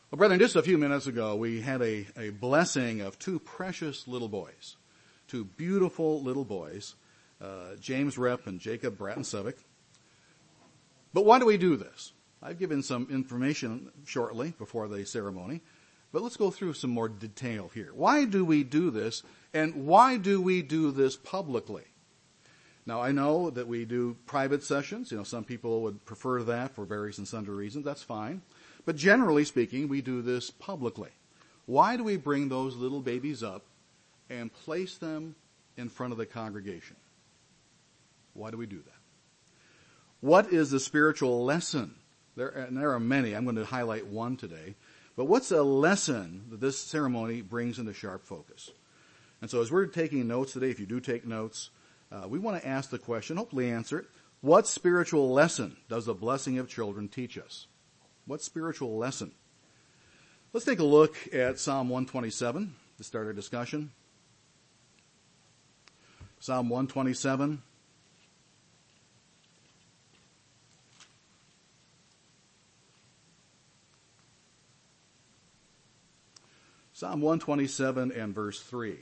Well, brethren, just a few minutes ago, we had a blessing of two precious little boys, two beautiful little boys, James Rep and Jacob Bratton-Sevick. But why do we do this? I've given some information shortly before the ceremony, but let's go through some more detail here. Why do we do this, and why do we do this publicly? Now, I know that we do private sessions. Some people would prefer that for various and sundry reasons. That's fine. But generally speaking, we do this publicly. Why do we bring those little babies up and place them in front of the congregation? Why do we do that? What is the spiritual lesson? There are many. I'm going to highlight one today. But what's a lesson that this ceremony brings into sharp focus? And so as we're taking notes today, if you do take notes, we want to ask the question, hopefully answer it. What spiritual lesson does the blessing of children teach us? What spiritual lesson? Let's take a look at Psalm 127 to start our discussion. Psalm 127. Psalm 127 and verse 3.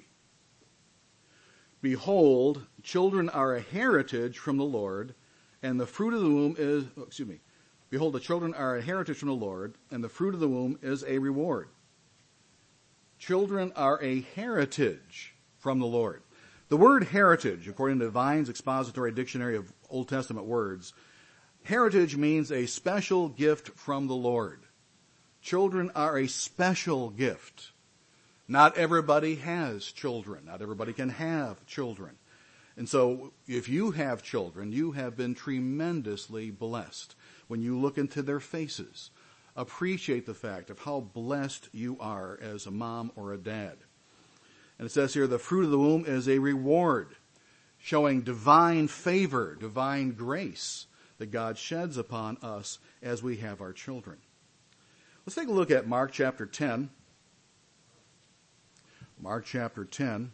Behold, children are a heritage from the Lord, and the fruit of the womb is, Behold, the children are a heritage from the Lord, and the fruit of the womb is a reward. Children are a heritage from the Lord. The word heritage, according to Vine's Expository Dictionary of Old Testament Words, heritage means a special gift from the Lord. Children are a special gift. Not everybody has children. Not everybody can have children. And so if you have children, you have been tremendously blessed. When you look into their faces, appreciate the fact of how blessed you are as a mom or a dad. And it says here, the fruit of the womb is a reward, showing divine favor, divine grace that God sheds upon us as we have our children. Let's take a look at Mark chapter 10. Mark chapter 10.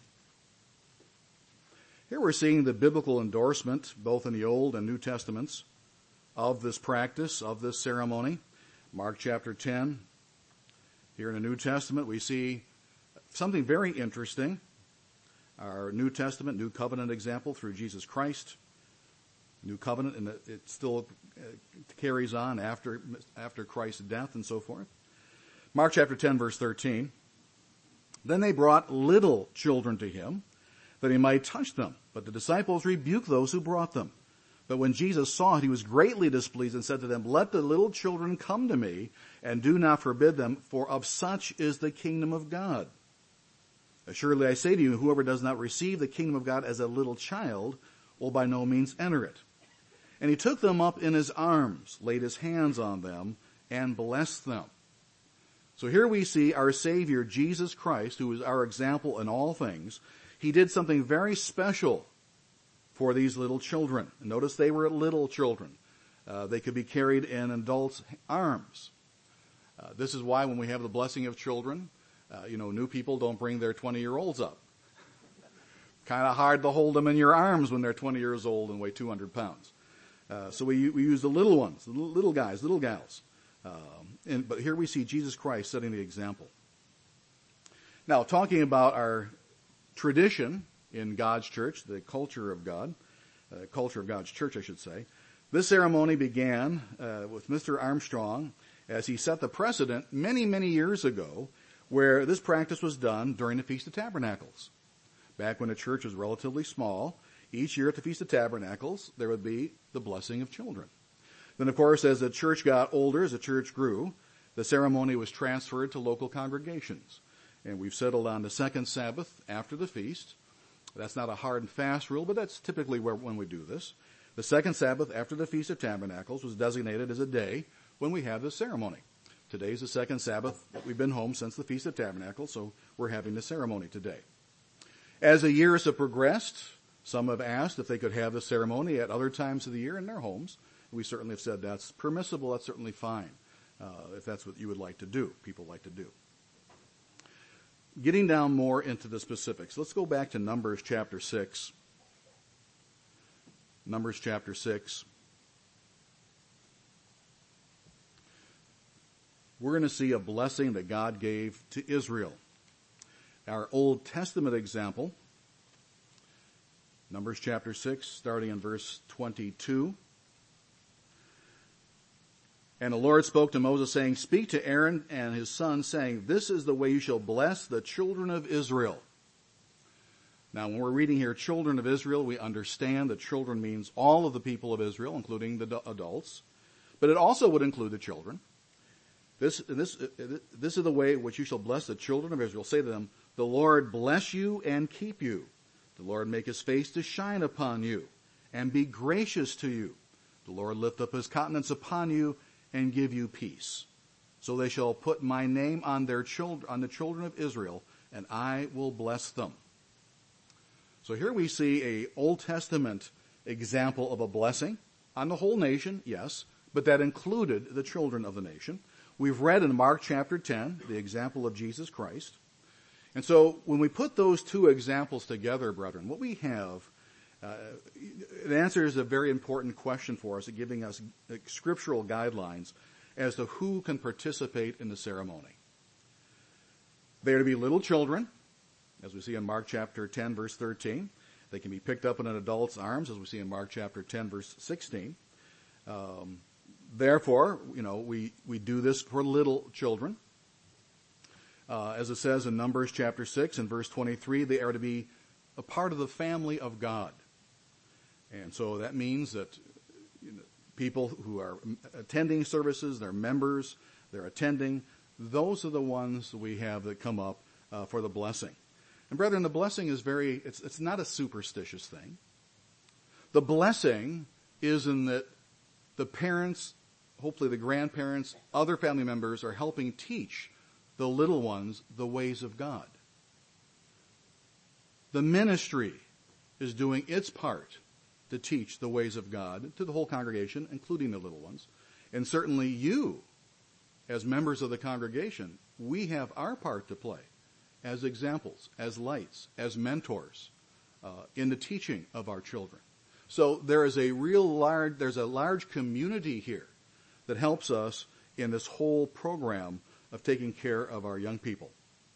Here we're seeing the biblical endorsement, both in the Old and New Testaments, of this practice, of this ceremony. Mark chapter 10. Here in the New Testament, we see something very interesting. Our New Testament, New Covenant example through Jesus Christ. New Covenant, and it still carries on after Christ's death and so forth. Mark chapter 10, verse 13. Then they brought little children to him, that he might touch them. But the disciples rebuked those who brought them. But when Jesus saw it, he was greatly displeased and said to them, Let the little children come to me, and do not forbid them, for of such is the kingdom of God. Assuredly I say to you, whoever does not receive the kingdom of God as a little child will by no means enter it. And he took them up in his arms, laid his hands on them, and blessed them. So here we see our Savior, Jesus Christ, who is our example in all things. He did something very special for these little children. And notice they were little children. They could be carried in adults' arms. This is why when we have the blessing of children, new people don't bring their 20-year-olds up. Kind of hard to hold them in your arms when they're 20 years old and weigh 200 pounds. So we use the little ones, the little guys, little gals. But here we see Jesus Christ setting the example. Now, talking about our tradition in God's church, the culture of God, culture of God's church, I should say. This ceremony began with Mr. Armstrong as he set the precedent many, many years ago where this practice was done during the Feast of Tabernacles. Back when the church was relatively small, each year at the Feast of Tabernacles, there would be the blessing of children. Then, of course, as the church got older, as the church grew, the ceremony was transferred to local congregations. And we've settled on the second Sabbath after the feast. That's not a hard and fast rule, but that's typically when we do this. The second Sabbath after the Feast of Tabernacles was designated as a day when we have this ceremony. Today's the second Sabbath. We've been home since the Feast of Tabernacles, so we're having the ceremony today. As the years have progressed, some have asked if they could have the ceremony at other times of the year in their homes. We certainly have said that's permissible, that's certainly fine, if that's what you would like to do, people like to do. Getting down more into the specifics, let's go back to Numbers chapter 6. Numbers chapter 6. we're going to see a blessing that God gave to Israel. Our Old Testament example, Numbers chapter 6, starting in verse 22. And the Lord spoke to Moses, saying, Speak to Aaron and his sons, saying, This is the way you shall bless the children of Israel. Now, when we're reading here, children of Israel, we understand that children means all of the people of Israel, including the adults. But it also would include the children. This is the way which you shall bless the children of Israel. Say to them, The Lord bless you and keep you. The Lord make his face to shine upon you and be gracious to you. The Lord lift up his countenance upon you and give you peace. So they shall put my name on their children, on the children of Israel, and I will bless them. So here we see a Old Testament example of a blessing on the whole nation, yes, but that included the children of the nation. We've read in Mark chapter 10 the example of Jesus Christ. And so when we put those two examples together, brethren, what we have, it answers a very important question for us, giving us scriptural guidelines as to who can participate in the ceremony. They are to be little children, as we see in Mark chapter 10, verse 13. They can be picked up in an adult's arms, as we see in Mark chapter 10, verse 16. Therefore, we do this for little children. As it says in Numbers chapter 6 and verse 23, they are to be a part of the family of God. And so that means that people who are attending services, they're members, they're attending, those are the ones we have that come up for the blessing. And brethren, the blessing is it's not a superstitious thing. The blessing is in that the parents, hopefully the grandparents, other family members are helping teach the little ones the ways of God. The ministry is doing its part to teach the ways of God to the whole congregation, including the little ones. And certainly you, as members of the congregation, we have our part to play as examples, as lights, as mentors in the teaching of our children. So there's a large community here that helps us in this whole program of taking care of our young people.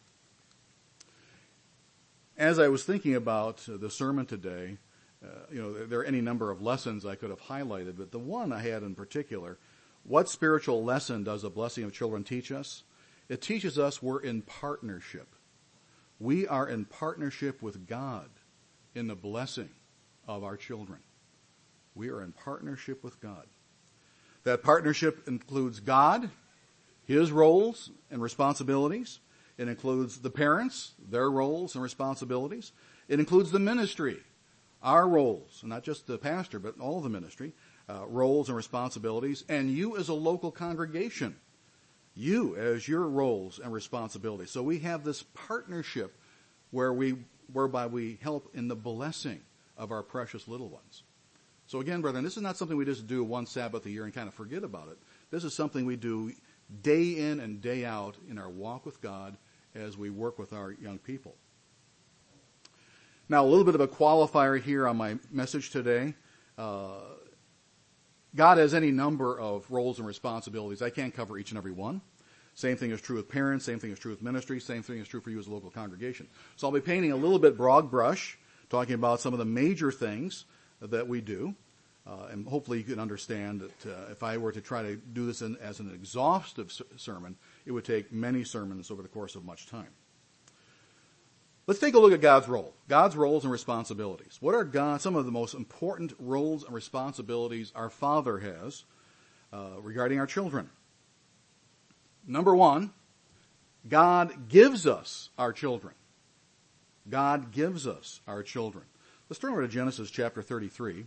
As I was thinking about the sermon today, there are any number of lessons I could have highlighted, but the one I had in particular, what spiritual lesson does a blessing of children teach us? It teaches us we're in partnership. We are in partnership with God in the blessing of our children. We are in partnership with God. That partnership includes God, his roles and responsibilities. It includes the parents, their roles and responsibilities. It includes the ministry, our roles, not just the pastor, but all the ministry, roles and responsibilities. And you as a local congregation, you as your roles and responsibilities. So we have this partnership whereby we help in the blessing of our precious little ones. So again, brethren, this is not something we just do one Sabbath a year and kind of forget about it. This is something we do day in and day out in our walk with God as we work with our young people. Now, a little bit of a qualifier here on my message today. God has any number of roles and responsibilities. I can't cover each and every one. Same thing is true with parents. Same thing is true with ministry. Same thing is true for you as a local congregation. So I'll be painting a little bit broad brush, talking about some of the major things that we do. And hopefully you can understand that if I were to try to do this as an exhaustive sermon, it would take many sermons over the course of much time. Let's take a look at God's role, God's roles and responsibilities. What are some of the most important roles and responsibilities our Father has regarding our children? Number one, God gives us our children. God gives us our children. Let's turn over to Genesis chapter 33.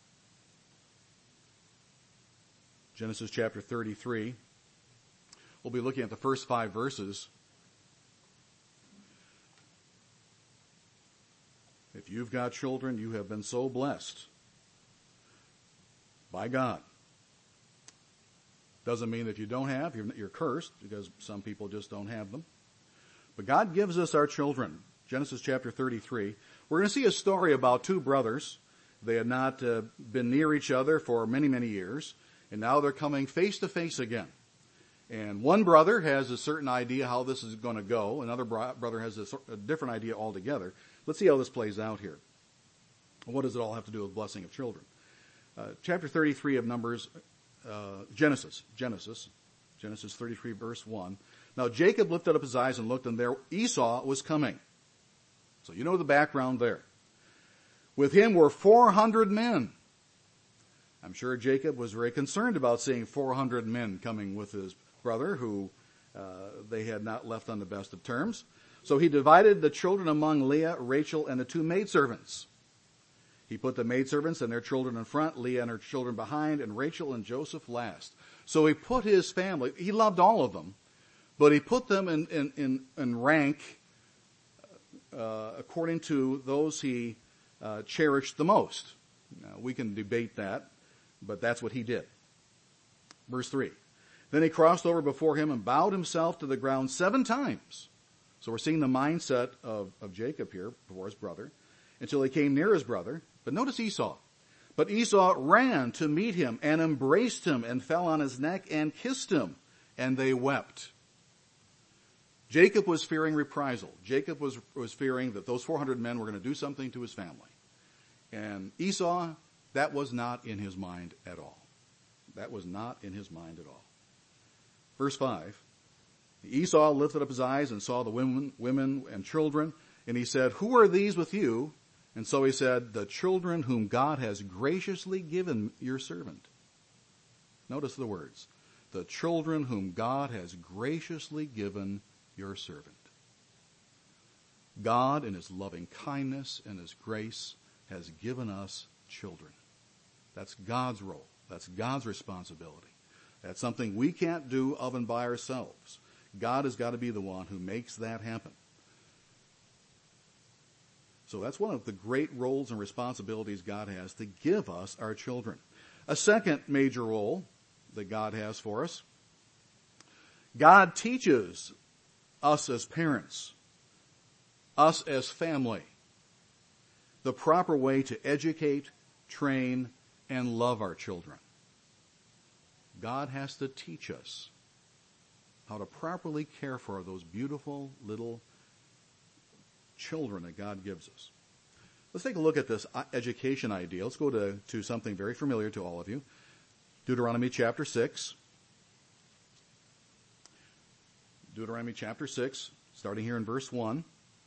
Genesis chapter 33. We'll be looking at the first 5 verses. If you've got children, you have been so blessed by God. Doesn't mean that you don't have, you're cursed, because some people just don't have them. But God gives us our children. Genesis chapter 33. We're going to see a story about 2 brothers. They had not been near each other for many, many years, and now they're coming face to face again. And one brother has a certain idea how this is going to go. Another brother has a different idea altogether. Let's see how this plays out here. What does it all have to do with blessing of children? Chapter 33 of Numbers, Genesis 33 verse 1. Now Jacob lifted up his eyes and looked, and there Esau was coming. So you know the background there. With him were 400 men. I'm sure Jacob was very concerned about seeing 400 men coming with his brother, who they had not left on the best of terms. So he divided the children among Leah, Rachel, and the two maidservants. He put the maidservants and their children in front, Leah and her children behind, and Rachel and Joseph last. So he put his family, he loved all of them, but he put them in rank according to those he cherished the most. Now, we can debate that, but that's what he did. Verse 3. Then he crossed over before him and bowed himself to the ground 7 times. So we're seeing the mindset of Jacob here before his brother, until he came near his brother. But notice Esau. But Esau ran to meet him and embraced him and fell on his neck and kissed him, and they wept. Jacob was fearing reprisal. Jacob was fearing that those 400 men were going to do something to his family. And Esau, that was not in his mind at all. That was not in his mind at all. Verse 5, Esau lifted up his eyes and saw the women and children, and he said, "Who are these with you?" And so he said, "The children whom God has graciously given your servant." Notice the words. The children whom God has graciously given your servant. God, in his loving kindness and his grace, has given us children. That's God's role. That's God's responsibility. That's something we can't do of and by ourselves. God has got to be the one who makes that happen. So that's one of the great roles and responsibilities God has, to give us our children. A second major role that God has for us, God teaches us as parents, us as family, the proper way to educate, train, and love our children. God has to teach us how to properly care for those beautiful little children that God gives us. Let's take a look at this education idea. Let's go to something very familiar to all of you. Deuteronomy chapter 6. Deuteronomy chapter 6, starting here in verse 1.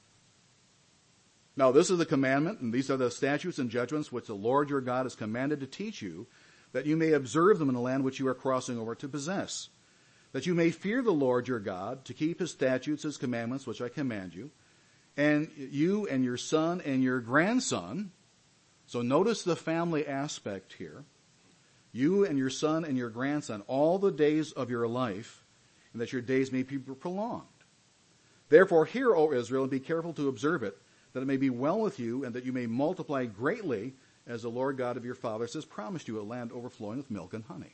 Now this is the commandment, and these are the statutes and judgments which the Lord your God has commanded to teach you, that you may observe them in the land which you are crossing over to possess, that you may fear the Lord your God, to keep his statutes, his commandments, which I command you, and you and your son and your grandson. So notice the family aspect here. You and your son and your grandson, all the days of your life, and that your days may be prolonged. Therefore hear, O Israel, and be careful to observe it, that it may be well with you, and that you may multiply greatly, as the Lord God of your fathers has promised you, a land overflowing with milk and honey.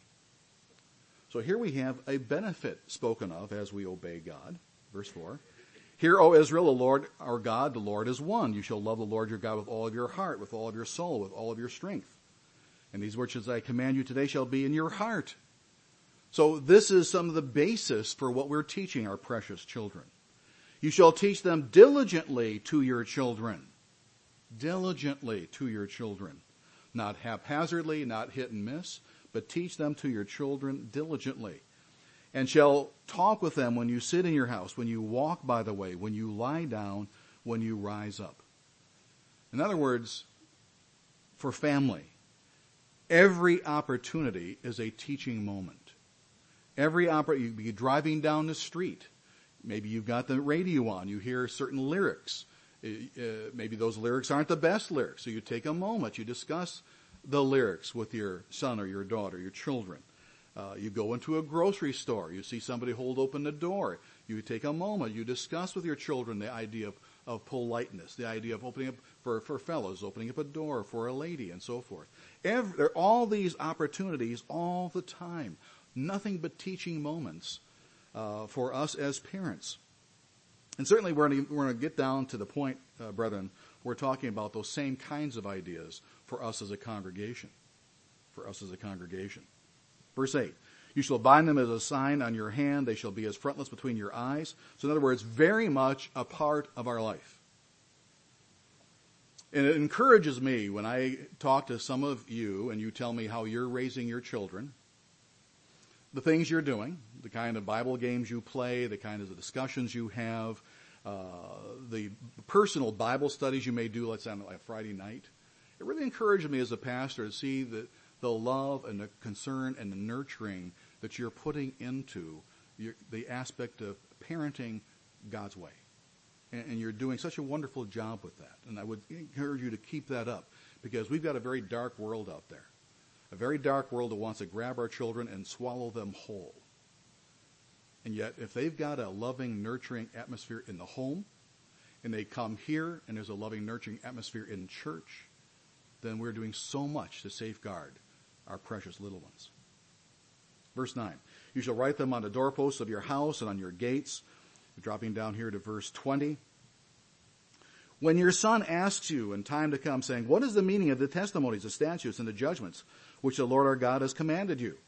So here we have a benefit spoken of as we obey God. Verse 4. Hear, O Israel, the Lord our God, the Lord is one. You shall love the Lord your God with all of your heart, with all of your soul, with all of your strength. And these words that I command you today shall be in your heart. So this is some of the basis for what we're teaching our precious children. You shall teach them diligently to your children. Diligently to your children. Not haphazardly, not hit and miss, but teach them to your children diligently. And shall talk with them when you sit in your house, when you walk by the way, when you lie down, when you rise up. In other words, for family, every opportunity is a teaching moment. Every opportunity, you'd be driving down the street. Maybe you've got the radio on. You hear certain lyrics. Maybe those lyrics aren't the best lyrics. So you take a moment. You discuss the lyrics with your son or your daughter, your children. You go into a grocery store. You see somebody hold open the door. You take a moment. You discuss with your children the idea of politeness, the idea of opening up for fellows, opening up a door for a lady, and so forth. There are all these opportunities all the time. Nothing but teaching moments for us as parents. And certainly we're going to get down to the point, brethren, we're talking about those same kinds of ideas for us as a congregation. For us as a congregation. Verse 8. You shall bind them as a sign on your hand. They shall be as frontlets between your eyes. So in other words, very much a part of our life. And it encourages me when I talk to some of you and you tell me how you're raising your children, the things you're doing, the kind of Bible games you play, the kind of discussions you have, the personal Bible studies you may do, let's say on a Friday night. It really encouraged me as a pastor to see the love and the concern and the nurturing that you're putting into the aspect of parenting God's way. And you're doing such a wonderful job with that. And I would encourage you to keep that up, because we've got a very dark world out there. A very dark world that wants to grab our children and swallow them whole. And yet, if they've got a loving, nurturing atmosphere in the home, and they come here and there's a loving, nurturing atmosphere in church, then we're doing so much to safeguard our precious little ones. Verse 9, you shall write them on the doorposts of your house and on your gates. Dropping down here to verse 20. When your son asks you in time to come, saying, what is the meaning of the testimonies, the statutes, and the judgments which the Lord our God has commanded you?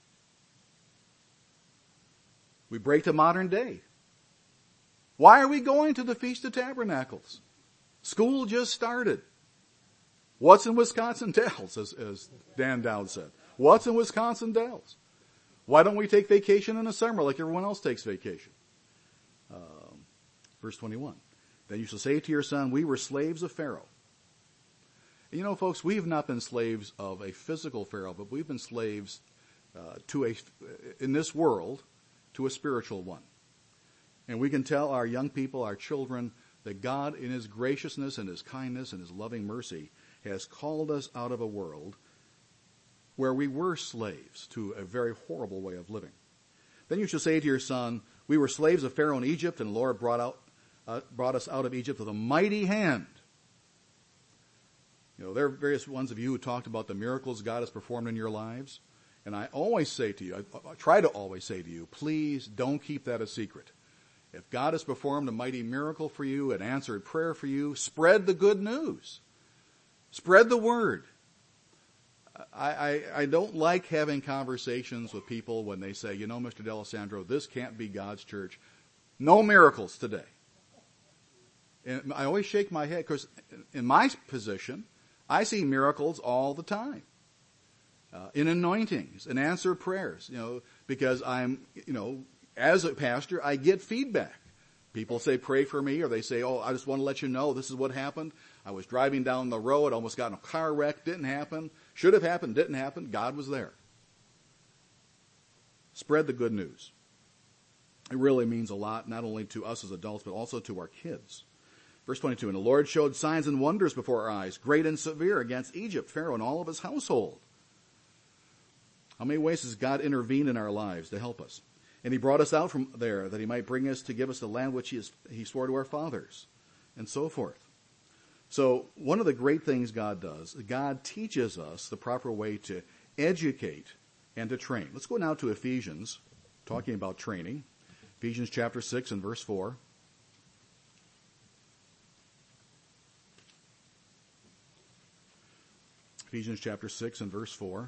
We break to modern day. Why are we going to the Feast of Tabernacles? School just started. What's in Wisconsin Dells, as Dan Dowd said? What's in Wisconsin Dells? Why don't we take vacation in the summer like everyone else takes vacation? Verse 21. Then you shall say to your son, we were slaves of Pharaoh. And you know, folks, we've not been slaves of a physical Pharaoh, but we've been slaves in this world to a spiritual one. And we can tell our young people, our children, that God in his graciousness and his kindness and his loving mercy has called us out of a world where we were slaves to a very horrible way of living. Then you shall say to your son, we were slaves of Pharaoh in Egypt, and the Lord brought us out of Egypt with a mighty hand. You know, there are various ones of you who talked about the miracles God has performed in your lives. And I always say to you, I try to always say to you, please don't keep that a secret. If God has performed a mighty miracle for you, an answered prayer for you, spread the good news. Spread the word. I don't like having conversations with people when they say, you know, Mr. D'Alessandro, this can't be God's church. No miracles today. And I always shake my head because in my position, I see miracles all the time. In anointings and answered prayers, you know, because I'm, you know, as a pastor, I get feedback. People say, pray for me, or they say, oh, I just want to let you know this is what happened. I was driving down the road, almost got in a car wreck, didn't happen. Should have happened, didn't happen. God was there. Spread the good news. It really means a lot, not only to us as adults, but also to our kids. Verse 22, and the Lord showed signs and wonders before our eyes, great and severe, against Egypt, Pharaoh, and all of his household. How many ways has God intervened in our lives to help us? And he brought us out from there that he might bring us to give us the land which he swore to our fathers, and so forth. So one of the great things God does, God teaches us the proper way to educate and to train. Let's go now to Ephesians, talking about training. Ephesians chapter 6 and verse 4. Ephesians chapter 6 and verse 4.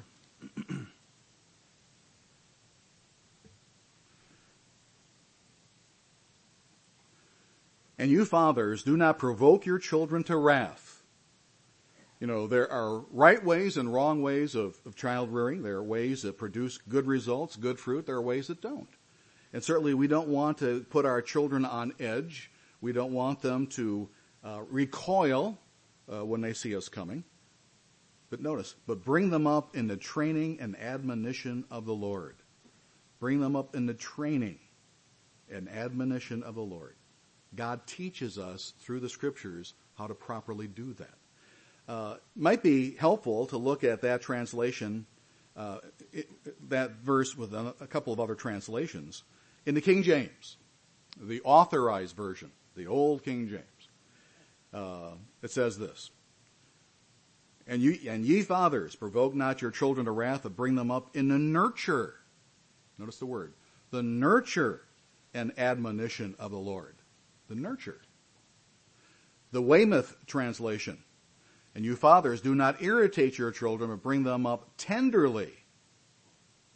And you fathers, do not provoke your children to wrath. You know, there are right ways and wrong ways of child rearing. There are ways that produce good results, good fruit. There are ways that don't. And certainly we don't want to put our children on edge. We don't want them to recoil when they see us coming. But notice, but bring them up in the training and admonition of the Lord. Bring them up in the training and admonition of the Lord. God teaches us through the scriptures how to properly do that. Might be helpful to look at that translation, that verse with a couple of other translations. In the King James, the authorized version, the old King James, it says this. And ye fathers, provoke not your children to wrath, but bring them up in the nurture. Notice the word. The nurture and admonition of the Lord. The nurture. The Weymouth translation. And you fathers, do not irritate your children, but bring them up tenderly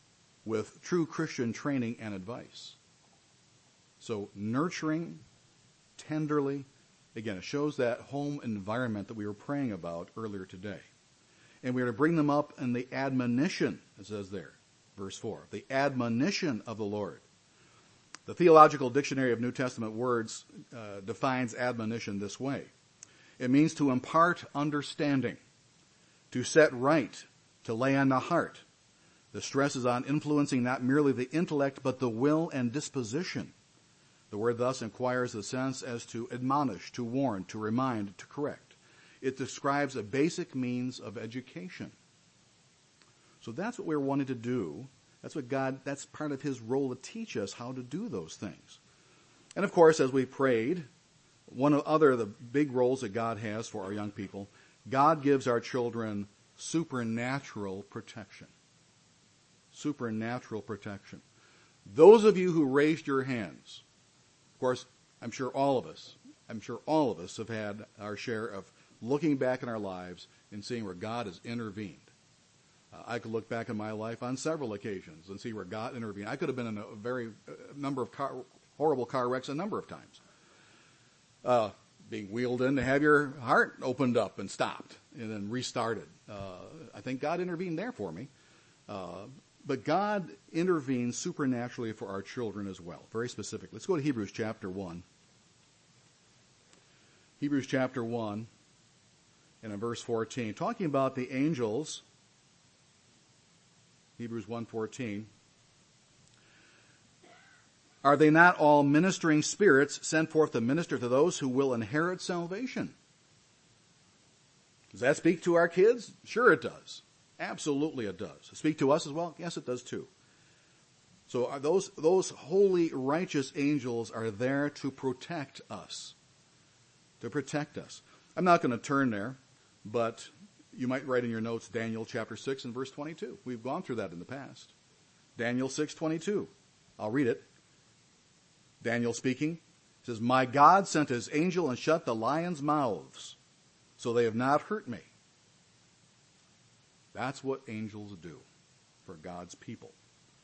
with true Christian training and advice. So nurturing, tenderly, again, it shows that home environment that we were praying about earlier today. And we are to bring them up in the admonition, it says there, verse 4, the admonition of the Lord. The Theological Dictionary of New Testament Words defines admonition this way. It means to impart understanding, to set right, to lay on the heart. The stress is on influencing not merely the intellect, but the will and disposition. The word thus inquires the sense as to admonish, to warn, to remind, to correct. It describes a basic means of education. So that's what we're wanting to do. That's part of his role to teach us how to do those things. And of course, as we prayed, one of the big roles that God has for our young people, God gives our children supernatural protection. Supernatural protection. Those of you who raised your hands, of course, I'm sure all of us have had our share of looking back in our lives and seeing where God has intervened. I could look back in my life on several occasions and see where God intervened. I could have been in a number of horrible car wrecks a number of times. Being wheeled in to have your heart opened up and stopped and then restarted. I think God intervened there for me. But God intervenes supernaturally for our children as well, very specific. Let's go to Hebrews chapter 1. Hebrews chapter 1 and in verse 14, talking about the angels, Hebrews 1:14. Are they not all ministering spirits sent forth to minister to those who will inherit salvation? Does that speak to our kids? Sure it does. Absolutely it does. Speak to us as well? Yes, it does too. So are those holy, righteous angels are there to protect us. To protect us. I'm not going to turn there, but you might write in your notes Daniel chapter 6 and verse 22. We've gone through that in the past. Daniel 6:22. I'll read it. Daniel speaking, says, my God sent his angel and shut the lions' mouths, so they have not hurt me. That's what angels do for God's people.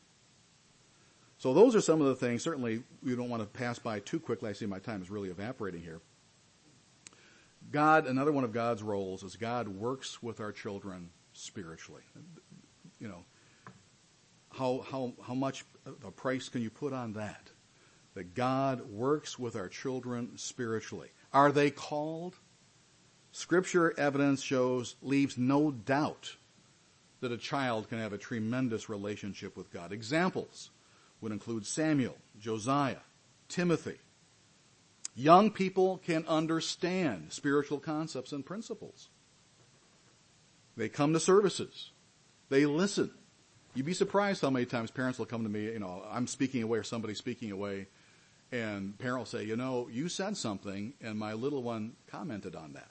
So those are some of the things. Certainly, we don't want to pass by too quickly. I see my time is really evaporating here. Another one of God's roles is God works with our children spiritually. You know, how much of a price can you put on that? That God works with our children spiritually. Are they called? Scripture evidence leaves no doubt that a child can have a tremendous relationship with God. Examples would include Samuel, Josiah, Timothy. Young people can understand spiritual concepts and principles. They come to services. They listen. You'd be surprised how many times parents will come to me, I'm speaking away or somebody's speaking away, and parent will say, you said something, and my little one commented on that.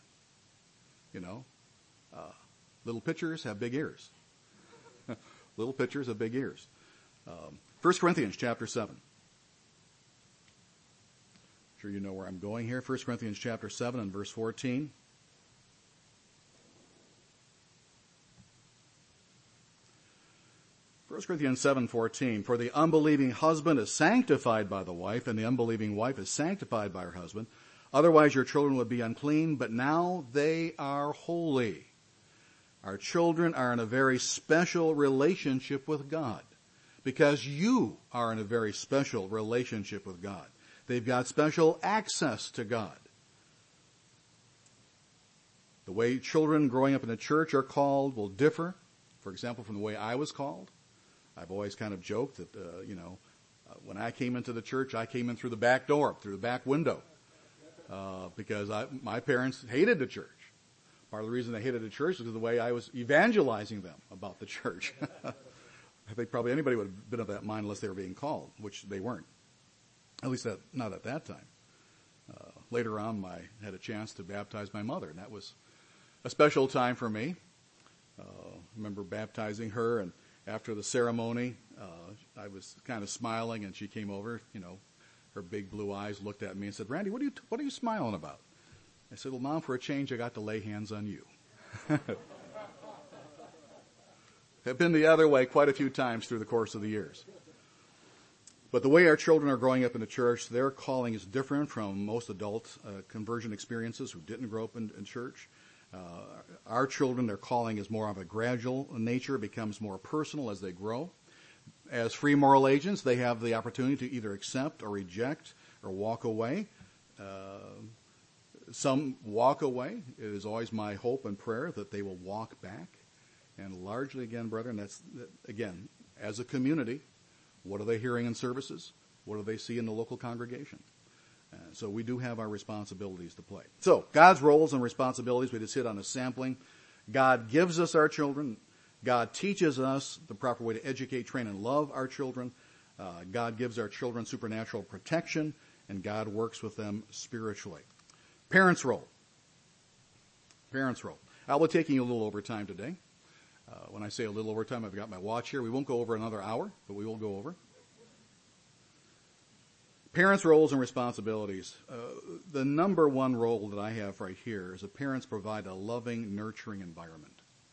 Little pitchers have big ears. Little pitchers have big ears. 1 Corinthians chapter 7. I'm sure you know where I'm going here. 1 Corinthians chapter 7 and verse 14. First Corinthians 7:14, for the unbelieving husband is sanctified by the wife, and the unbelieving wife is sanctified by her husband. Otherwise your children would be unclean, but now they are holy. Our children are in a very special relationship with God because you are in a very special relationship with God. They've got special access to God. The way children growing up in the church are called will differ, for example, from the way I was called. I've always kind of joked that, when I came into the church, I came in through the back door, through the back window, because my parents hated the church. Part of the reason they hated the church was the way I was evangelizing them about the church. I think probably anybody would have been of that mind unless they were being called, which they weren't. At least not at that time. Later on, I had a chance to baptize my mother, and that was a special time for me. I remember baptizing her, and after the ceremony, I was kind of smiling, and she came over, her big blue eyes looked at me and said, Randy, what are you smiling about? I said, well, Mom, for a change, I got to lay hands on you. have been the other way quite a few times through the course of the years. But the way our children are growing up in the church, their calling is different from most adult conversion experiences who didn't grow up in church. Our children, their calling is more of a gradual nature. It becomes more personal as they grow. As free moral agents, they have the opportunity to either accept or reject or walk away. Some walk away. It is always my hope and prayer that they will walk back. And largely, again, brethren, again, as a community, what are they hearing in services? What do they see in the local congregation? So we do have our responsibilities to play. So God's roles and responsibilities, we just hit on a sampling. God gives us our children. God teaches us the proper way to educate, train, and love our children. God gives our children supernatural protection, and God works with them spiritually. Parents' role. Parents' role. I'll be taking a little over time today. When I say a little over time, I've got my watch here. We won't go over another hour, but we will go over. Parents' roles and responsibilities. The number one role that I have right here is that parents provide a loving, nurturing environment.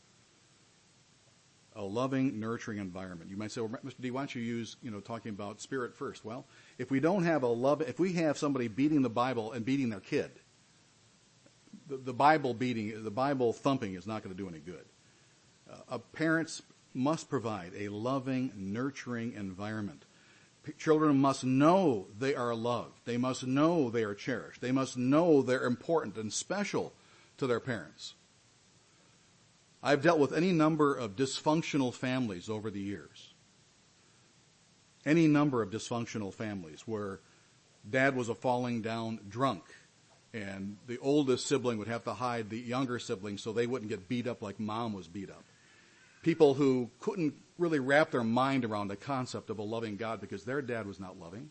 A loving, nurturing environment. You might say, well, Mr. D, why don't you use, talking about spirit first? Well, if we don't have if we have somebody beating the Bible and beating their kid, the Bible thumping is not going to do any good. Parents must provide a loving, nurturing environment. Children must know they are loved. They must know they are cherished. They must know they're important and special to their parents. I've dealt with any number of dysfunctional families over the years. Any number of dysfunctional families where dad was a falling down drunk and the oldest sibling would have to hide the younger sibling so they wouldn't get beat up like mom was beat up. People who couldn't really wrap their mind around the concept of a loving God because their dad was not loving.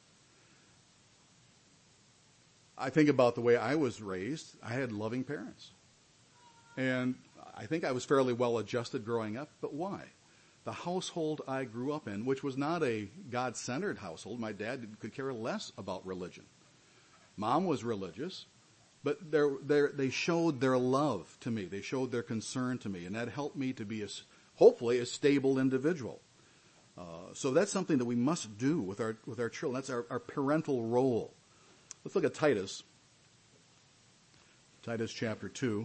I think about the way I was raised. I had loving parents. And I think I was fairly well adjusted growing up, but why? The household I grew up in, which was not a God-centered household, my dad could care less about religion. Mom was religious, but they showed their love to me. They showed their concern to me, and that helped me to be hopefully a stable individual. So that's something that we must do with our children. That's our parental role. Let's look at Titus. Titus chapter 2.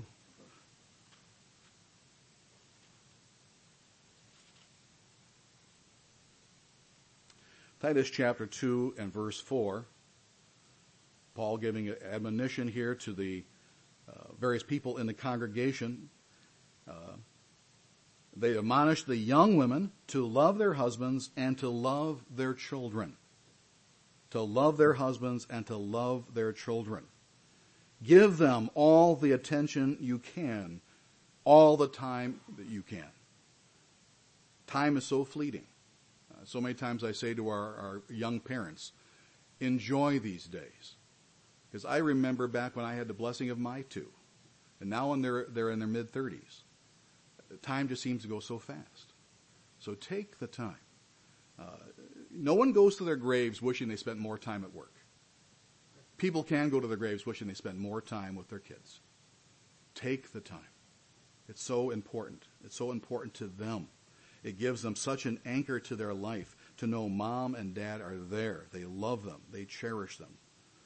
Titus chapter 2 and verse 4. Paul giving an admonition here to the various people in the congregation. They admonish the young women to love their husbands and to love their children. To love their husbands and to love their children. Give them all the attention you can, all the time that you can. Time is so fleeting. So many times I say to our young parents, enjoy these days. Because I remember back when I had the blessing of my two, and now when they're in their mid-30s, time just seems to go so fast. So take the time. No one goes to their graves wishing they spent more time at work. People can go to their graves wishing they spent more time with their kids. Take the time. It's so important. It's so important to them. It gives them such an anchor to their life to know mom and dad are there. They love them. They cherish them.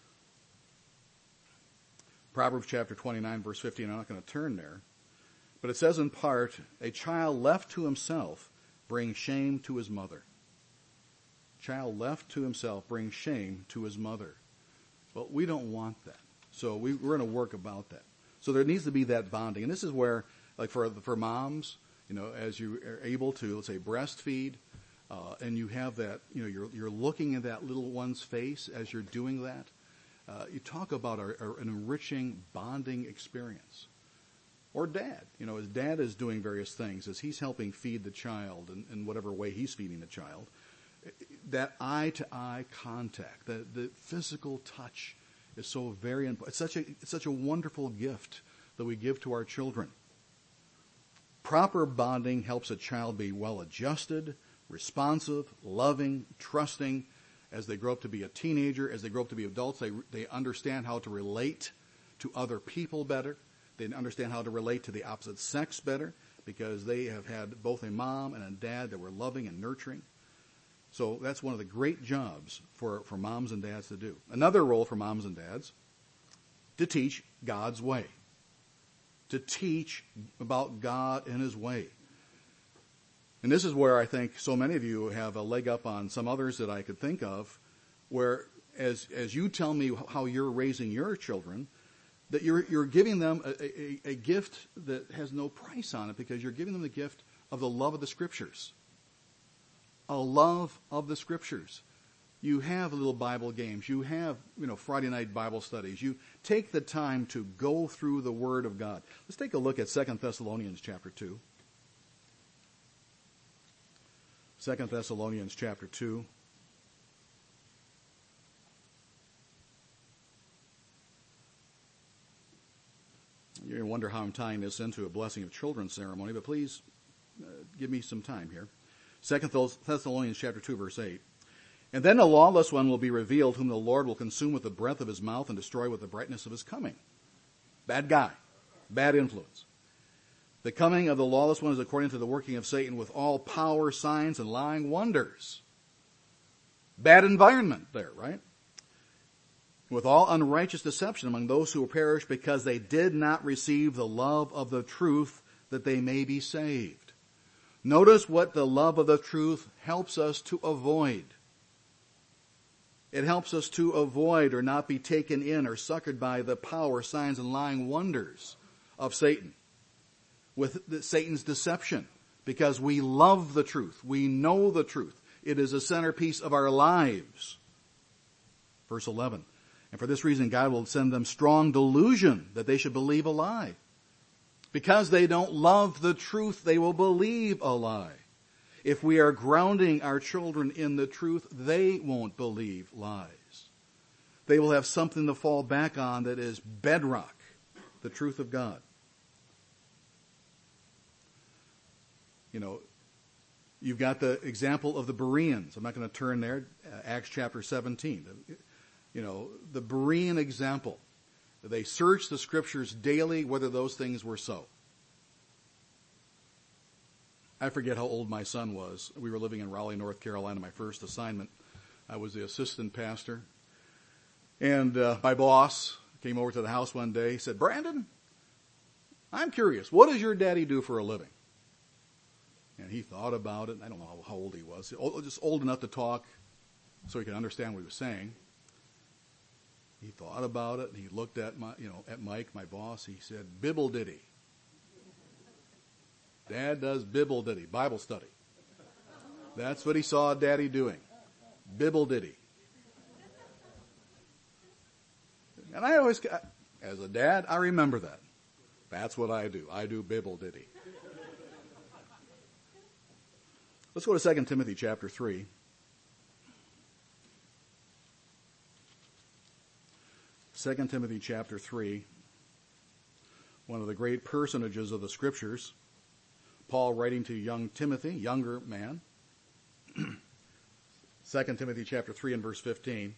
Proverbs chapter 29, verse 15, I'm not going to turn there. But it says in part, a child left to himself brings shame to his mother. Child left to himself brings shame to his mother. Well, we don't want that. So we're going to work about that. So there needs to be that bonding. And this is where, like for moms, as you are able to, let's say, breastfeed, and you have that, you're looking at that little one's face as you're doing that. You talk about an enriching bonding experience. Or dad, as dad is doing various things, as he's helping feed the child in whatever way he's feeding the child, that eye-to-eye contact, the physical touch is so very important. It's such a wonderful gift that we give to our children. Proper bonding helps a child be well-adjusted, responsive, loving, trusting. As they grow up to be a teenager, as they grow up to be adults, they understand how to relate to other people better. They understand how to relate to the opposite sex better because they have had both a mom and a dad that were loving and nurturing. So that's one of the great jobs for moms and dads to do. Another role for moms and dads, to teach God's way. To teach about God and His way. And this is where I think so many of you have a leg up on some others that I could think of, where as you tell me how you're raising your children, that you're giving them a gift that has no price on it, because you're giving them the gift of the love of the Scriptures. A love of the Scriptures. You have little Bible games. You have, Friday night Bible studies. You take the time to go through the Word of God. Let's take a look at 2 Thessalonians chapter 2. 2 Thessalonians chapter 2. You're going to wonder how I'm tying this into a blessing of children ceremony, but please give me some time here. 2 Thessalonians chapter 2, verse 8. And then the lawless one will be revealed, whom the Lord will consume with the breath of His mouth and destroy with the brightness of His coming. Bad guy. Bad influence. The coming of the lawless one is according to the working of Satan with all power, signs, and lying wonders. Bad environment there, right? With all unrighteous deception among those who perish, because they did not receive the love of the truth, that they may be saved. Notice what the love of the truth helps us to avoid. It helps us to avoid or not be taken in or suckered by the power, signs, and lying wonders of Satan, with Satan's deception, because we love the truth. We know the truth. It is a centerpiece of our lives. Verse 11. And for this reason, God will send them strong delusion that they should believe a lie. Because they don't love the truth, they will believe a lie. If we are grounding our children in the truth, they won't believe lies. They will have something to fall back on that is bedrock, the truth of God. You've got the example of the Bereans. I'm not going to turn there. Acts chapter 17. The Berean example. They searched the Scriptures daily whether those things were so. I forget how old my son was. We were living in Raleigh, North Carolina, my first assignment. I was the assistant pastor. And my boss came over to the house one day. He said, "Brandon, I'm curious. What does your daddy do for a living?" And he thought about it. I don't know how old he was. Just old enough to talk so he could understand what he was saying. He thought about it, and he looked at at Mike, my boss. He said, "Bibble Diddy." Dad does Bibble Diddy, Bible study. That's what he saw Daddy doing. Bibble Diddy. And I always, as a dad, I remember that. That's what I do. I do Bibble Diddy. Let's go to 2 Timothy chapter 3. 2 Timothy chapter 3, one of the great personages of the Scriptures. Paul writing to young Timothy, younger man. 2 Timothy chapter 3 and verse 15.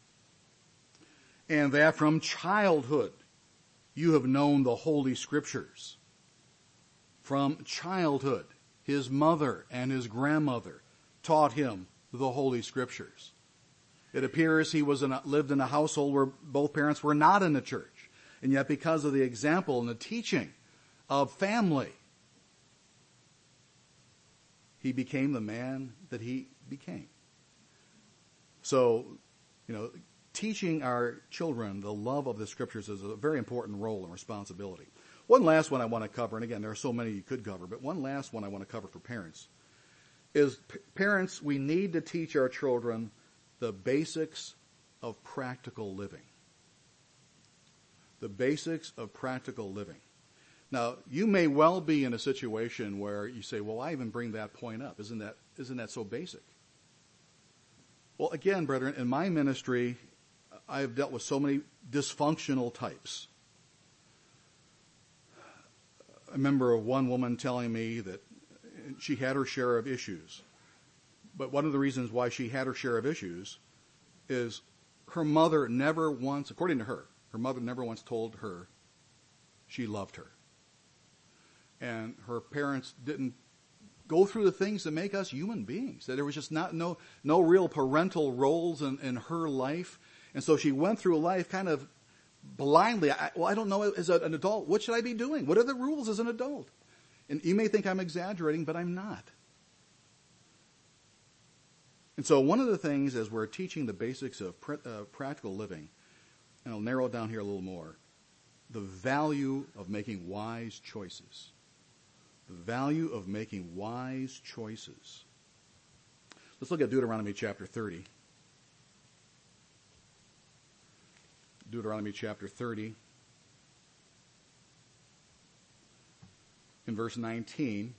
And that from childhood you have known the Holy Scriptures. From childhood, his mother and his grandmother taught him the Holy Scriptures. It appears he lived in a household where both parents were not in the church. And yet because of the example and the teaching of family, he became the man that he became. So, teaching our children the love of the Scriptures is a very important role and responsibility. One last one I want to cover, and again, there are so many you could cover, but one last one I want to cover for parents is parents, we need to teach our children the basics of practical living. The basics of practical living. Now, you may well be in a situation where you say, well, I even bring that point up. Isn't that so basic? Well, again, brethren, in my ministry, I have dealt with so many dysfunctional types. I remember of one woman telling me that she had her share of issues. But one of the reasons why she had her share of issues is her mother never once, according to her, her mother never once told her she loved her. and her parents didn't go through the things that make us human beings. That there was just no real parental roles in her life. And so she went through life kind of blindly. I don't know, as an adult, what should I be doing? What are the rules as an adult? And you may think I'm exaggerating, but I'm not. And so one of the things, as we're teaching the basics of practical living, and I'll narrow it down here a little more, the value of making wise choices. The value of making wise choices. Let's look at Deuteronomy chapter 30. Deuteronomy chapter 30. In verse 19.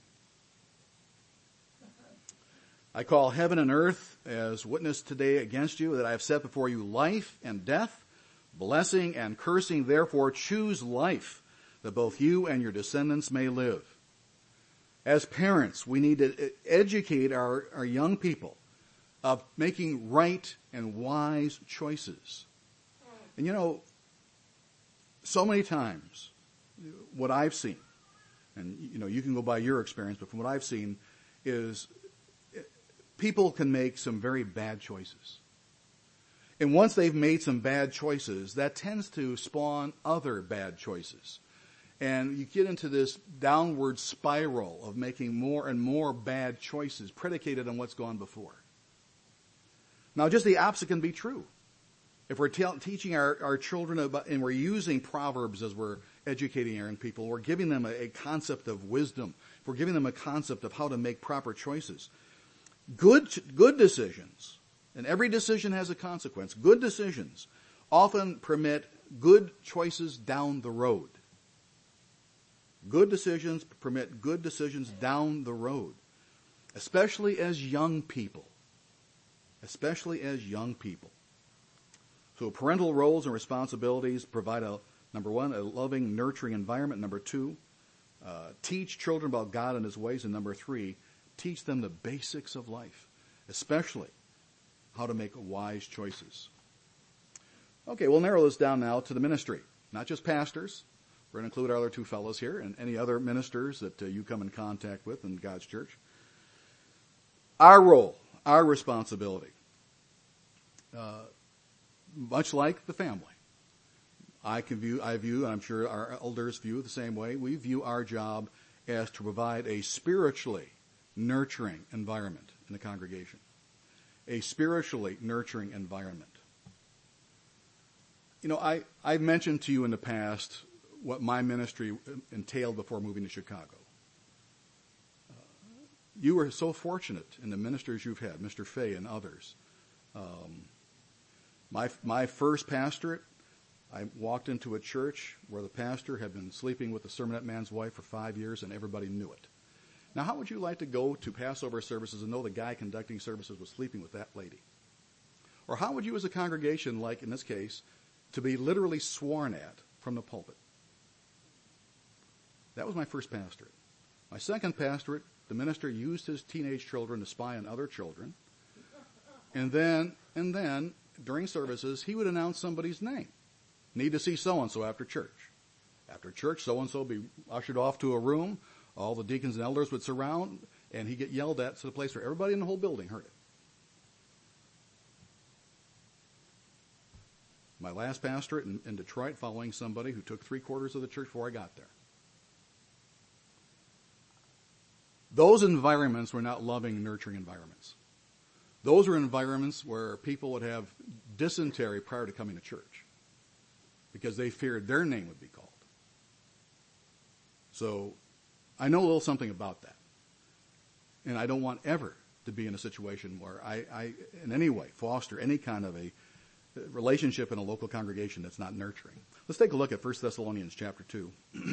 I call heaven and earth as witness today against you that I have set before you life and death, blessing and cursing. Therefore choose life, that both you and your descendants may live. As parents, we need to educate our young people of making right and wise choices. And you know, so many times, what I've seen, and you know, you can go by your experience, but from what I've seen is people can make some very bad choices. And once they've made some bad choices, that tends to spawn other bad choices. And you get into this downward spiral of making more and more bad choices predicated on what's gone before. Now, just the opposite can be true. If we're teaching our children about, and we're using Proverbs as we're educating young people, we're giving them a concept of wisdom. We're giving them a concept of how to make proper choices. Good decisions, and every decision has a consequence. Good decisions often permit good choices down the road. Good decisions permit good decisions down the road, especially as young people. Especially as young people. So parental roles and responsibilities provide number one, a loving, nurturing environment. Number two, teach children about God and His ways. And number three, teach them the basics of life, especially how to make wise choices. Okay, we'll narrow this down now to the ministry. Not just pastors. We're going to include our other two fellows here and any other ministers that you come in contact with in God's church. Our role, our responsibility. Much like the family. I view, and I'm sure our elders view it the same way. We view our job as to provide a spiritually nurturing environment in the congregation. A spiritually nurturing environment. You know, I've mentioned to you in the past what my ministry entailed before moving to Chicago. You were so fortunate in the ministers you've had, Mr. Fay and others. My first pastorate, I walked into a church where the pastor had been sleeping with the sermonette man's wife for 5 years and everybody knew it. Now, how would you like to go to Passover services and know the guy conducting services was sleeping with that lady? Or how would you as a congregation like, in this case, to be literally sworn at from the pulpit? That was my first pastorate. My second pastorate, the minister used his teenage children to spy on other children. And then, during services, he would announce somebody's name. Need to see so-and-so after church. After church, so-and-so would be ushered off to a room. All the deacons and elders would surround, and he'd get yelled at to the place where everybody in the whole building heard it. My last pastorate in Detroit, following somebody who took 3/4 of the church before I got there. Those environments were not loving, nurturing environments. Those were environments where people would have dysentery prior to coming to church because they feared their name would be called. So I know a little something about that. And I don't want ever to be in a situation where I in any way, foster any kind of a relationship in a local congregation that's not nurturing. Let's take a look at 1 Thessalonians chapter 2.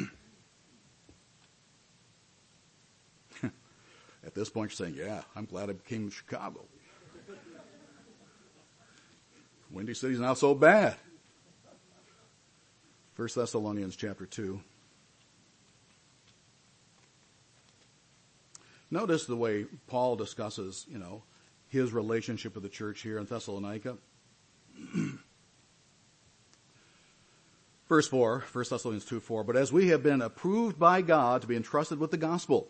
At this point, you're saying, yeah, I'm glad I came to Chicago. Windy City's not so bad. 1 Thessalonians chapter 2. Notice the way Paul discusses, his relationship with the church here in Thessalonica. Verse 4, 1 Thessalonians 2:4, but as we have been approved by God to be entrusted with the gospel.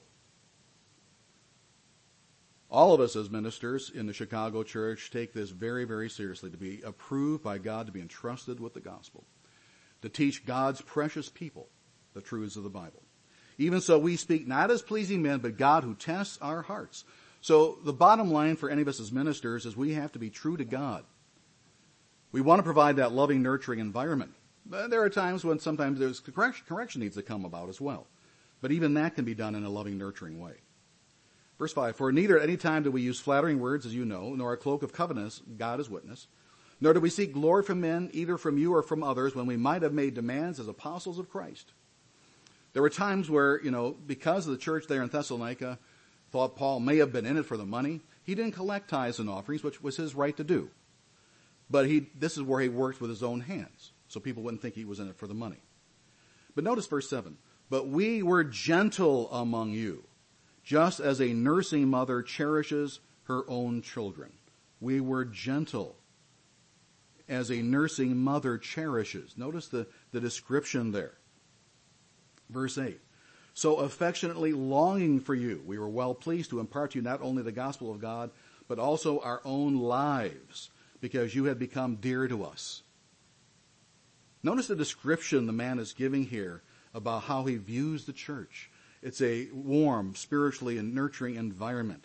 All of us as ministers in the Chicago church take this very, very seriously, to be approved by God to be entrusted with the gospel, to teach God's precious people the truths of the Bible. Even so, we speak not as pleasing men, but God who tests our hearts. So the bottom line for any of us as ministers is we have to be true to God. We want to provide that loving, nurturing environment. But there are times when sometimes there's correction needs to come about as well. But even that can be done in a loving, nurturing way. Verse 5, for neither at any time do we use flattering words, as you know, nor a cloak of covetousness, God is witness, nor do we seek glory from men, either from you or from others, when we might have made demands as apostles of Christ. There were times where, because of the church there in Thessalonica thought Paul may have been in it for the money, he didn't collect tithes and offerings, which was his right to do. But this is where he worked with his own hands, so people wouldn't think he was in it for the money. But notice verse 7, but we were gentle among you, just as a nursing mother cherishes her own children. We were gentle as a nursing mother cherishes. Notice the description there. Verse 8. So affectionately longing for you, we were well pleased to impart to you not only the gospel of God, but also our own lives, because you had become dear to us. Notice the description the man is giving here about how he views the church. It's a warm, spiritually and nurturing environment.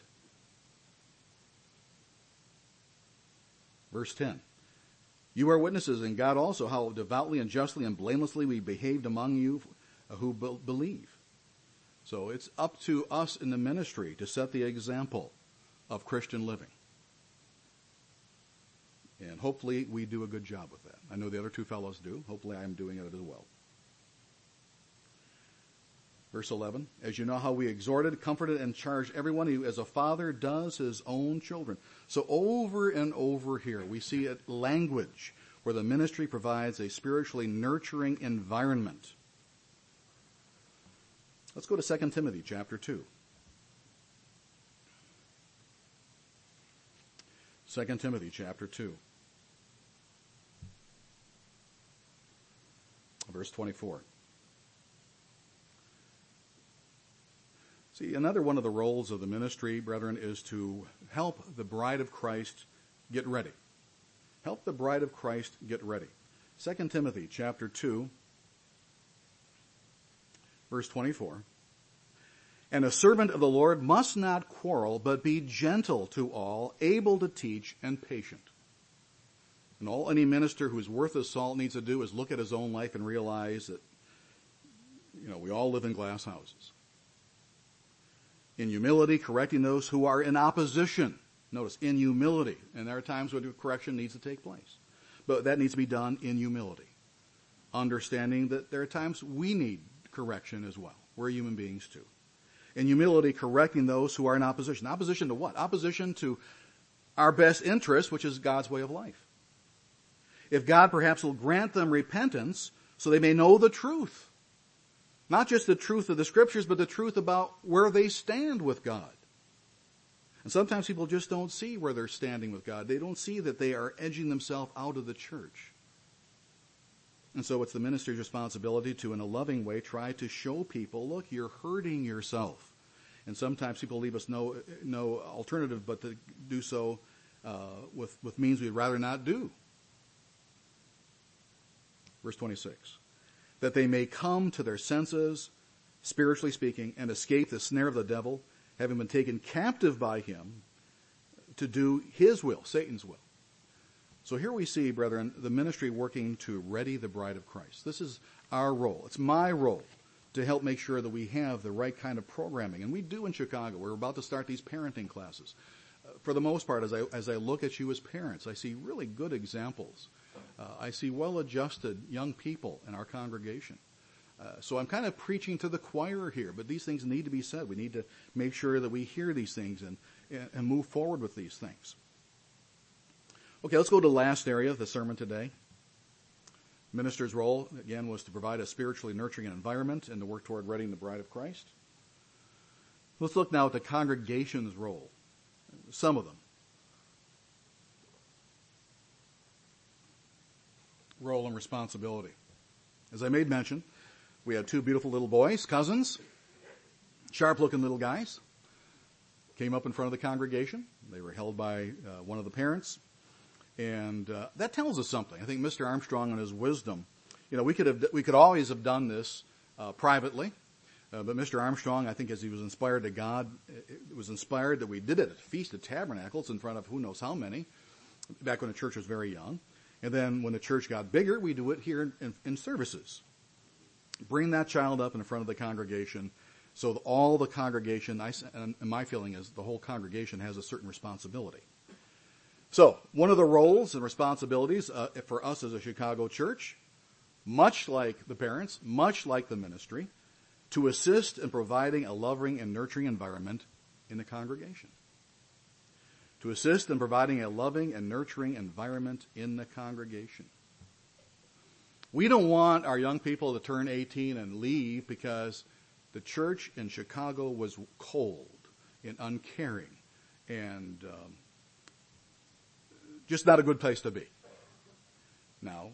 Verse 10. You are witnesses, and God also, how devoutly and justly and blamelessly we behaved among you who believe. So it's up to us in the ministry to set the example of Christian living. And hopefully we do a good job with that. I know the other two fellows do. Hopefully I'm doing it as well. Verse 11, as you know how we exhorted, comforted, and charged everyone who as a father does his own children. So over and over here we see a language where the ministry provides a spiritually nurturing environment. Let's go to 2 Timothy chapter 2. 2 Timothy chapter 2. Verse 24. See, another one of the roles of the ministry, brethren, is to help the bride of Christ get ready. Help the bride of Christ get ready. 2 Timothy chapter 2, verse 24. And a servant of the Lord must not quarrel, but be gentle to all, able to teach, and patient. And all any minister who is worth his salt needs to do is look at his own life and realize that, we all live in glass houses. In humility, correcting those who are in opposition. Notice, in humility. And there are times when correction needs to take place. But that needs to be done in humility. Understanding that there are times we need correction as well. We're human beings too. In humility, correcting those who are in opposition. Opposition to what? Opposition to our best interest, which is God's way of life. If God perhaps will grant them repentance so they may know the truth. Not just the truth of the scriptures, but the truth about where they stand with God. And sometimes people just don't see where they're standing with God. They don't see that they are edging themselves out of the church. And so it's the minister's responsibility to, in a loving way, try to show people, look, you're hurting yourself. And sometimes people leave us no alternative but to do so with means we'd rather not do. Verse 26. That they may come to their senses, spiritually speaking, and escape the snare of the devil, having been taken captive by him to do his will, Satan's will. So here we see, brethren, the ministry working to ready the bride of Christ. This is our role. It's my role to help make sure that we have the right kind of programming. And we do in Chicago. We're about to start these parenting classes. For the most part, as I look at you as parents, I see really good examples. I see well-adjusted young people in our congregation. So I'm kind of preaching to the choir here, but these things need to be said. We need to make sure that we hear these things and move forward with these things. Okay, let's go to the last area of the sermon today. Minister's role, again, was to provide a spiritually nurturing environment and to work toward readying the bride of Christ. Let's look now at the congregation's role, some of them. Role and responsibility. As I made mention, we had two beautiful little boys, cousins, sharp-looking little guys, came up in front of the congregation. They were held by one of the parents, and that tells us something. I think Mr. Armstrong, in his wisdom, we could always have done this privately, but Mr. Armstrong, I think, as he was inspired to God, it was inspired that we did it at Feast of Tabernacles in front of who knows how many, back when the church was very young. And then when the church got bigger, we do it here in services. Bring that child up in front of the congregation so that all the congregation, and my feeling is the whole congregation has a certain responsibility. So one of the roles and responsibilities for us as a Chicago church, much like the parents, much like the ministry, to assist in providing a loving and nurturing environment in the congregation. To assist in providing a loving and nurturing environment in the congregation. We don't want our young people to turn 18 and leave because the church in Chicago was cold and uncaring and just not a good place to be. Now,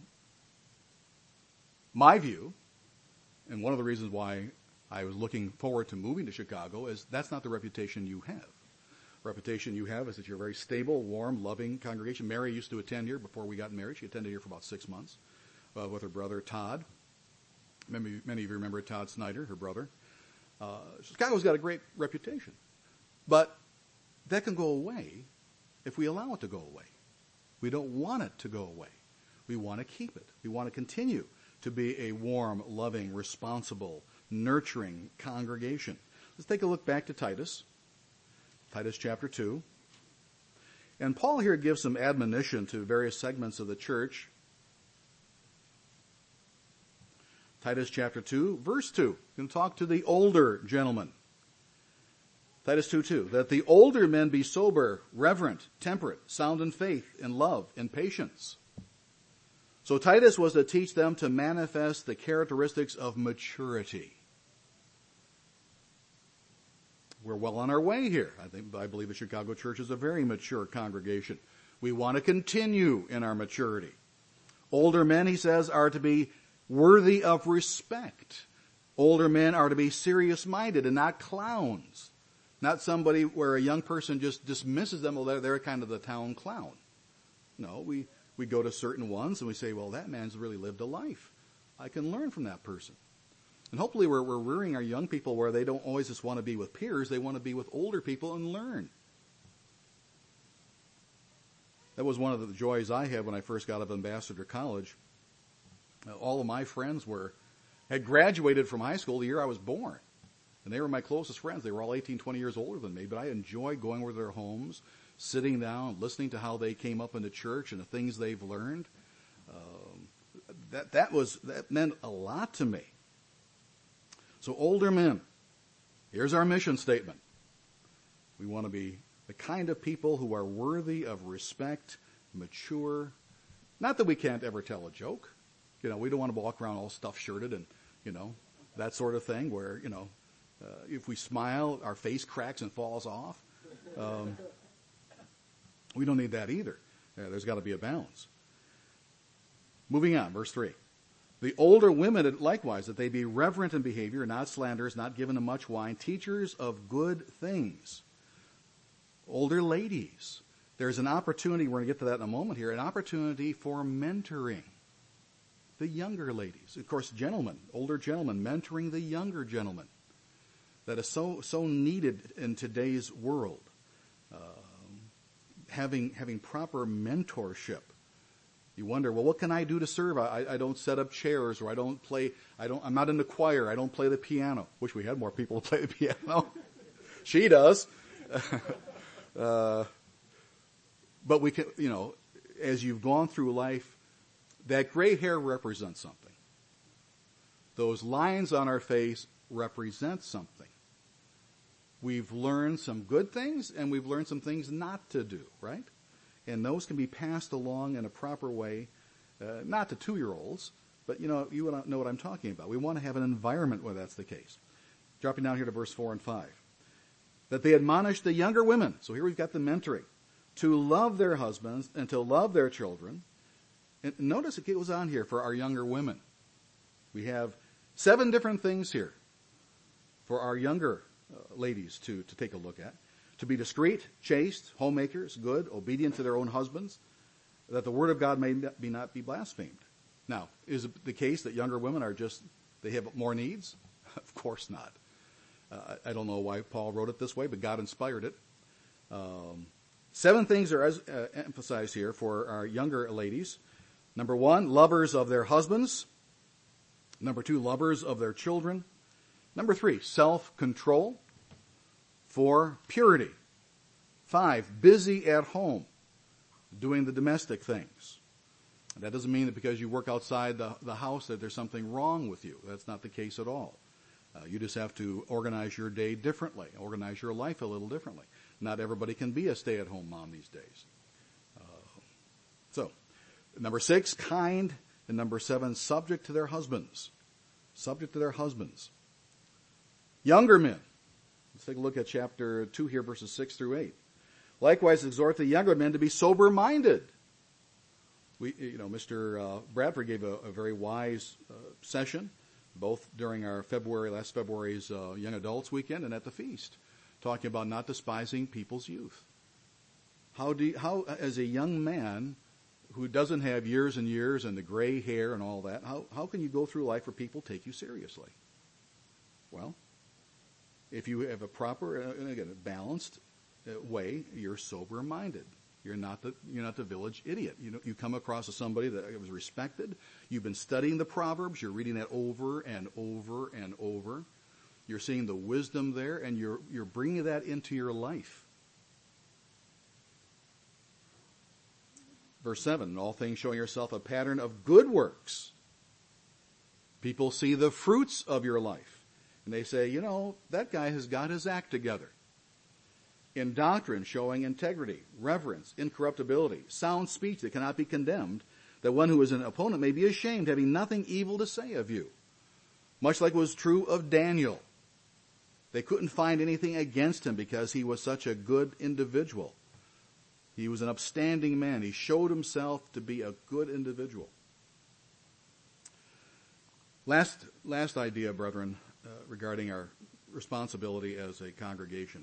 my view, and one of the reasons why I was looking forward to moving to Chicago, is that's not the reputation you have. Reputation you have is that you're a very stable, warm, loving congregation. Mary used to attend here before we got married. She attended here for about 6 months with her brother Todd. Many of you remember Todd Snyder, her brother. Chicago's got a great reputation. But that can go away if we allow it to go away. We don't want it to go away. We want to keep it. We want to continue to be a warm, loving, responsible, nurturing congregation. Let's take a look back to Titus. Titus chapter 2. And Paul here gives some admonition to various segments of the church. Titus chapter 2, verse 2. We're going to talk to the older gentlemen. Titus 2:2. That the older men be sober, reverent, temperate, sound in faith, in love, in patience. So Titus was to teach them to manifest the characteristics of maturity. We're well on our way here. I believe the Chicago church is a very mature congregation. We want to continue in our maturity. Older men, he says, are to be worthy of respect. Older men are to be serious-minded and not clowns. Not somebody where a young person just dismisses them, well, they're kind of the town clown. No, we go to certain ones and we say, well, that man's really lived a life. I can learn from that person. And hopefully we're rearing our young people where they don't always just want to be with peers, they want to be with older people and learn. That was one of the joys I had when I first got out of Ambassador College. All of my friends had graduated from high school the year I was born. And they were my closest friends. They were all 18, 20 years older than me, but I enjoyed going over to their homes, sitting down, listening to how they came up in the church and the things they've learned. That meant a lot to me. So older men, here's our mission statement. We want to be the kind of people who are worthy of respect, mature. Not that we can't ever tell a joke. We don't want to walk around all stuff-shirted and, that sort of thing where, if we smile, our face cracks and falls off. We don't need that either. There's got to be a balance. Moving on, verse 3. The older women, likewise, that they be reverent in behavior, not slanderers, not given to much wine, teachers of good things. Older ladies. There's an opportunity, we're going to get to that in a moment here, an opportunity for mentoring the younger ladies. Of course, gentlemen, older gentlemen, mentoring the younger gentlemen. That is so needed in today's world. Having proper mentorship. You wonder, well, what can I do to serve? I don't set up chairs, or I'm not in the choir, I don't play the piano. Wish we had more people to play the piano. She does. But we can, as you've gone through life, that gray hair represents something. Those lines on our face represent something. We've learned some good things, and we've learned some things not to do, right? And those can be passed along in a proper way, not to 2-year-olds, but you know what I'm talking about. We want to have an environment where that's the case. Dropping down here to verse 4 and 5. That they admonish the younger women, so here we've got the mentoring, to love their husbands and to love their children. And notice it goes on here for our younger women. We have 7 different things here for our younger ladies to take a look at. To be discreet, chaste, homemakers, good, obedient to their own husbands, that the word of God may not be blasphemed. Now, is it the case that younger women they have more needs? Of course not. I don't know why Paul wrote it this way, but God inspired it. 7 things are emphasized here for our younger ladies. Number 1, lovers of their husbands. Number 2, lovers of their children. Number 3, self-control. 4, purity. 5, busy at home, doing the domestic things. That doesn't mean that because you work outside the house that there's something wrong with you. That's not the case at all. You just have to organize your day differently, organize your life a little differently. Not everybody can be a stay-at-home mom these days. So, number 6, kind, and number 7, subject to their husbands. Subject to their husbands. Younger men. Let's take a look at chapter 2 here, verses 6 through 8. Likewise, exhort the younger men to be sober-minded. Mr. Bradford gave a very wise session, both during our last February's Young Adults Weekend and at the feast, talking about not despising people's youth. How, as a young man who doesn't have years and years and the gray hair and all that, how can you go through life where people take you seriously? Well, if you have a proper, and again, a balanced way, you're sober-minded. You're not the village idiot. You come across as somebody that was respected. You've been studying the Proverbs. You're reading that over and over and over. You're seeing the wisdom there, and you're bringing that into your life. Verse 7, in all things showing yourself a pattern of good works. People see the fruits of your life, and they say, that guy has got his act together. In doctrine, showing integrity, reverence, incorruptibility, sound speech that cannot be condemned, that one who is an opponent may be ashamed, having nothing evil to say of you. Much like was true of Daniel. They couldn't find anything against him because he was such a good individual. He was an upstanding man. He showed himself to be a good individual. Last idea, brethren, regarding our responsibility as a congregation.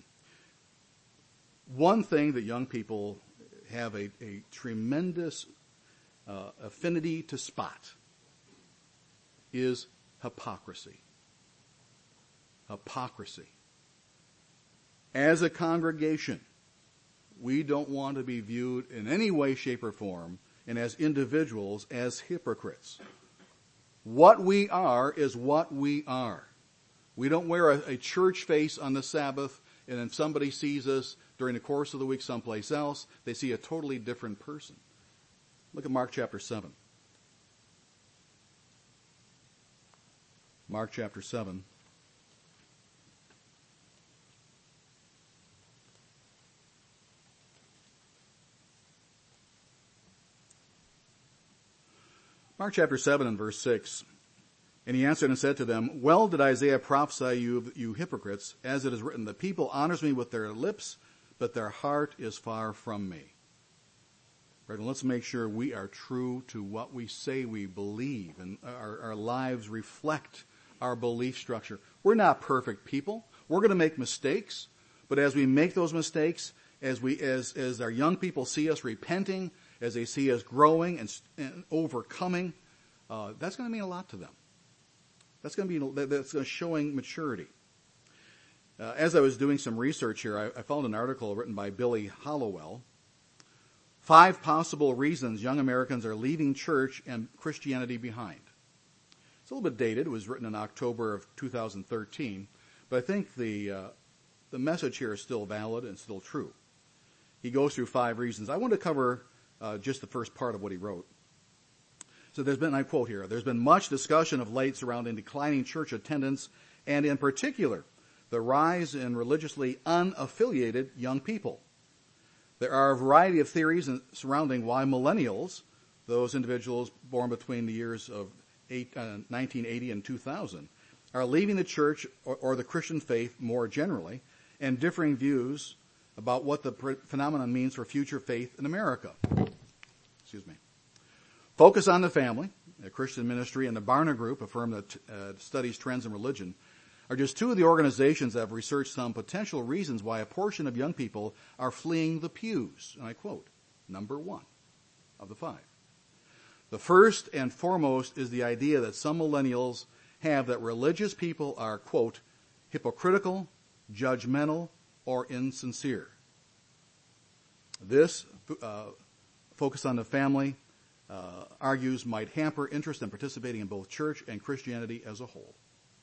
One thing that young people have a tremendous affinity to spot is hypocrisy. Hypocrisy. As a congregation, we don't want to be viewed in any way, shape, or form, and as individuals, as hypocrites. What we are is what we are. We don't wear a church face on the Sabbath, and if somebody sees us during the course of the week someplace else, they see a totally different person. Look at Mark chapter 7. Mark chapter 7. Mark chapter 7 and verse 6. And he answered and said to them, well did Isaiah prophesy you hypocrites, as it is written, the people honors me with their lips, but their heart is far from me. Brethren, let's make sure we are true to what we say we believe, and our lives reflect our belief structure. We're not perfect people. We're going to make mistakes, but as we make those mistakes, as our young people see us repenting, as they see us growing and overcoming, that's going to mean a lot to them. That's going to showing maturity. As I was doing some research here, I found an article written by Billy Hollowell. 5 possible reasons young Americans are leaving church and Christianity behind. It's a little bit dated. It was written in October of 2013, but I think the message here is still valid and still true. He goes through 5 reasons. I want to cover just the first part of what he wrote. So I quote here, there's been much discussion of late surrounding declining church attendance and in particular, the rise in religiously unaffiliated young people. There are a variety of theories surrounding why millennials, those individuals born between the years of 1980 and 2000, are leaving the church or the Christian faith more generally, and differing views about what the phenomenon means for future faith in America. Focus on the family, Christian Ministry, and the Barna Group, a firm that studies trends in religion, are just two of the organizations that have researched some potential reasons why a portion of young people are fleeing the pews. And I quote, number 1 of the 5. The first and foremost is the idea that some millennials have that religious people are, quote, hypocritical, judgmental, or insincere. This focus on the family argues might hamper interest in participating in both church and Christianity as a whole.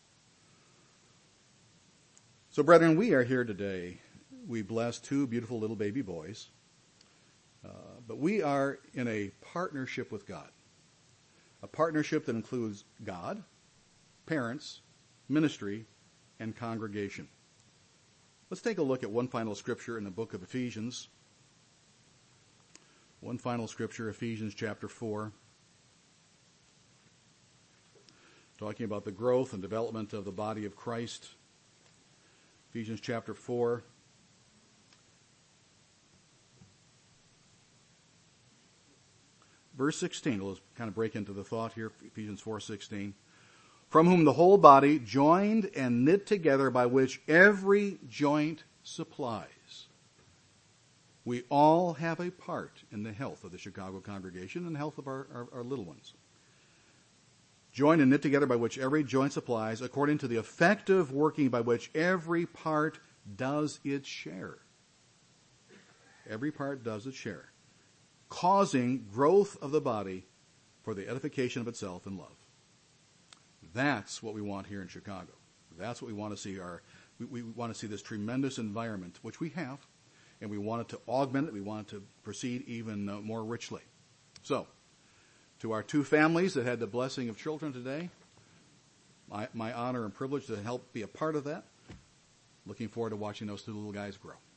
So, brethren, we are here today. We bless 2 beautiful little baby boys. But we are in a partnership with God. A partnership that includes God, parents, ministry, and congregation. Let's take a look at one final scripture in the book of Ephesians. One final scripture, Ephesians chapter 4. Talking about the growth and development of the body of Christ. Ephesians chapter 4. Verse 16, we'll kind of break into the thought here, Ephesians 4:16. From whom the whole body, joined and knit together by which every joint supplies. We all have a part in the health of the Chicago congregation and the health of our little ones. Joined and knit together by which every joint supplies, according to the effective working by which every part does its share. Every part does its share. Causing growth of the body for the edification of itself in love. That's what we want here in Chicago. That's what we want to see. We want to see this tremendous environment, which we have, and we want it to augment it. We want it to proceed even more richly. So, to our 2 families that had the blessing of children today, my honor and privilege to help be a part of that. Looking forward to watching those 2 little guys grow.